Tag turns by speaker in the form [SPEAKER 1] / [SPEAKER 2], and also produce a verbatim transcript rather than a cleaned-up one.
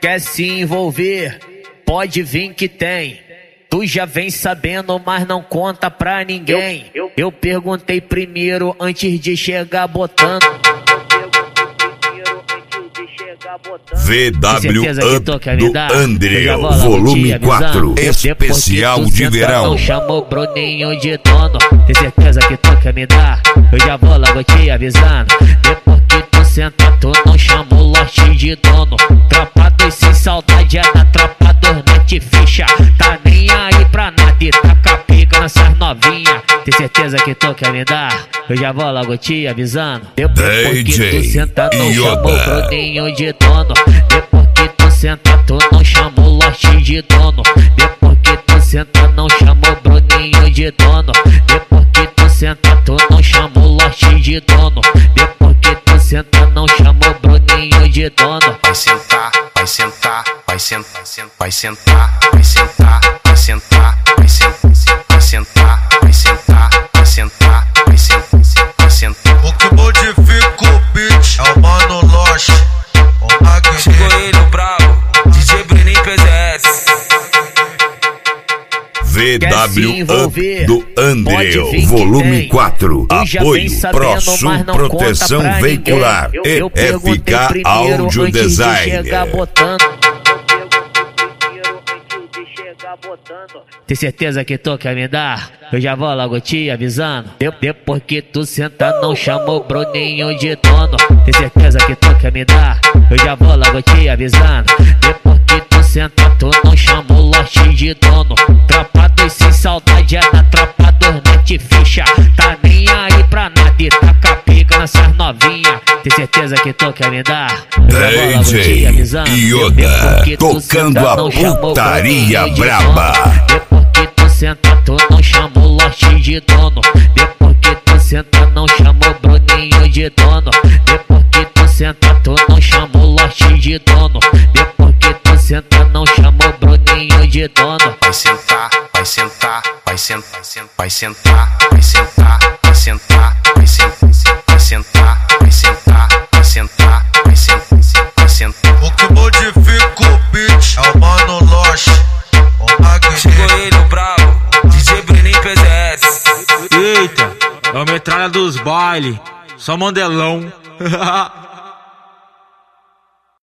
[SPEAKER 1] quer se envolver? Pode vir que tem. Tu já vem sabendo, mas não conta pra ninguém. Eu, eu, eu perguntei primeiro antes de chegar botando.
[SPEAKER 2] V W Up do André, volume quatro, especial de verão.
[SPEAKER 1] Não chamou Bruninho de dono. Tem certeza que tu quer me dar? Eu já vou logo te avisando. Depois que tu senta, tu não chama o Lost de dono. Tropa dois sem saudade é da tropa dos net ficha. Tá nem aí pra nada e tá capica nessas novinha. Tem certeza que tu quer me dar? Eu já vou logo te avisando. Depois que tu senta, não chama o Bruninho de dono. Depois que tu senta, tu não chama o Lost de dono. Depois que tu senta, não chama o Bruninho de dono. Depois que tu senta, tu não chama o Lost de dono. Depois que tu senta, não chama o Bruninho de dono.
[SPEAKER 3] Vai sentar, vai sentar, vai sentar, vai sentar, vai sentar, vai sentar, vai sentar, vai sentar, vai sentar, vai sentar, vai sentar, vai sentar.
[SPEAKER 4] O que modifica o beat é o Mano Lost.
[SPEAKER 5] Chegou ele, o brabo, D J Bruninho P Z S.
[SPEAKER 2] V W Up do André, volume quatro. Apoio ProSul Proteção Veicular e F K Audio Design.
[SPEAKER 1] Tem certeza que tu quer me dar? Eu já vou logo te avisando. Depois que tu senta, não chama o Bruninho de dono. Tem certeza que tu quer me dar? Eu já vou logo te avisando. Depois que tu senta, tu não chama o Lost de dono. Tropa dois sem saudade é da tropa dos net ficha. Tá nem aí pra nada e tá capica nessas novinha. Tem certeza que tu quer me dar? Eu já vou logo te avisando.
[SPEAKER 2] Yoda tocando a putaria braba.
[SPEAKER 1] Depois que tu senta, tu não chama o Lost de dono. Depois que tu senta, não chama o Bruninho de dono. Depois que tu senta, tu não chama o Lost de dono. Depois que tu senta, não chama o Bruninho de dono.
[SPEAKER 3] Vai sentar, vai sentar, vai sentar, vai sentar, vai sentar, vai sentar, vai sentar, vai sentar, vai sentar, vai sentar, vai sentar, vai sentar.
[SPEAKER 4] O que modifica o beat é o Mano Lost.
[SPEAKER 5] Chegou ele, o brabo, D J Bruninho P Z S.
[SPEAKER 6] Eita, é o metralha dos baile, só mandelão.